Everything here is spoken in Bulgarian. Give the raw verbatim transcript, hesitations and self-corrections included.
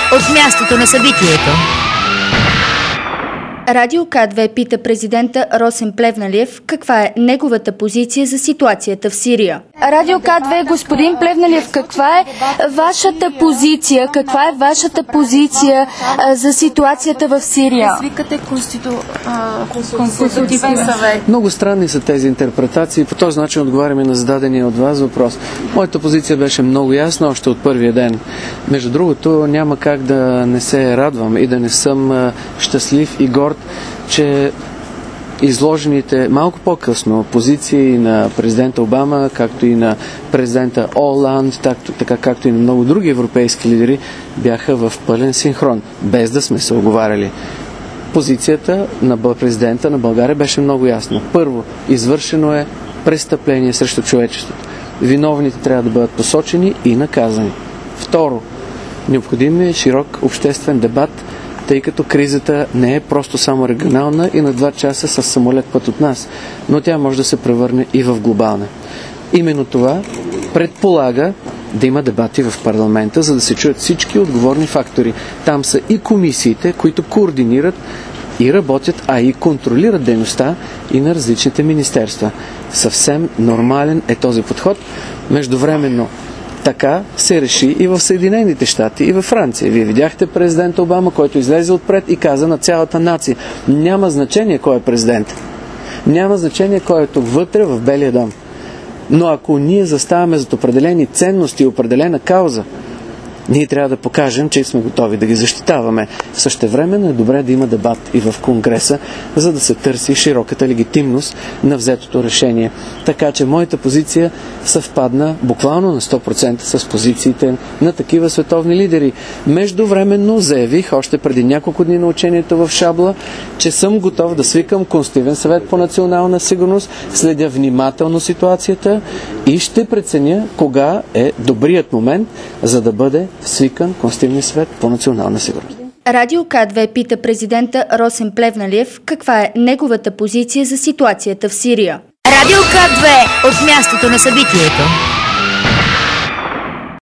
от мястото на събитието. Радио К две пита президента Росен Плевнелиев каква е неговата позиция за ситуацията в Сирия. Радио К две, господин Плевнелиев, каква е вашата позиция? Каква е вашата позиция а, за ситуацията в Сирия? Свикате конститу... конститутивен съвет. Много странни са тези интерпретации. По този начин отговаряме на зададения от вас въпрос. Моята позиция беше много ясна още от първия ден. Между другото, няма как да не се радвам и да не съм щастлив и горд, че изложените малко по-късно позиции на президента Обама, както и на президента Оланд, такто, така както и на много други европейски лидери, бяха в пълен синхрон, без да сме се оговаряли. Позицията на президента на България беше много ясна. Първо, извършено е престъпление срещу човечеството. Виновните трябва да бъдат посочени и наказани. Второ, необходим е широк обществен дебат, тъй като кризата не е просто само регионална и на два часа с самолет път от нас, но тя може да се превърне и в глобална. Именно това предполага да има дебати в парламента, за да се чуят всички отговорни фактори. Там са и комисиите, които координират и работят, а и контролират дейността и на различните министерства. Съвсем нормален е този подход. Междувременно така се реши и в Съединените щати, и във Франция. Вие видяхте президента Обама, който излезе отпред и каза на цялата нация: няма значение кой е президент. Няма значение кой е тук вътре в Белия дом. Но ако ние заставаме зад определени ценности и определена кауза, ние трябва да покажем, че сме готови да ги защитаваме. Същевременно е добре да има дебат и в Конгреса, за да се търси широката легитимност на взетото решение. Така че моята позиция съвпадна буквално на сто процента с позициите на такива световни лидери. Междувременно заявих още преди няколко дни на учението в Шабла, че съм готов да свикам Консултативен съвет по национална сигурност, следя внимателно ситуацията и ще преценя кога е добрият момент, за да бъде свикан Консултативен съвет по национална сигурност. Радио К две пита президента Росен Плевнелиев каква е неговата позиция за ситуацията в Сирия. Радио К две от мястото на събитието.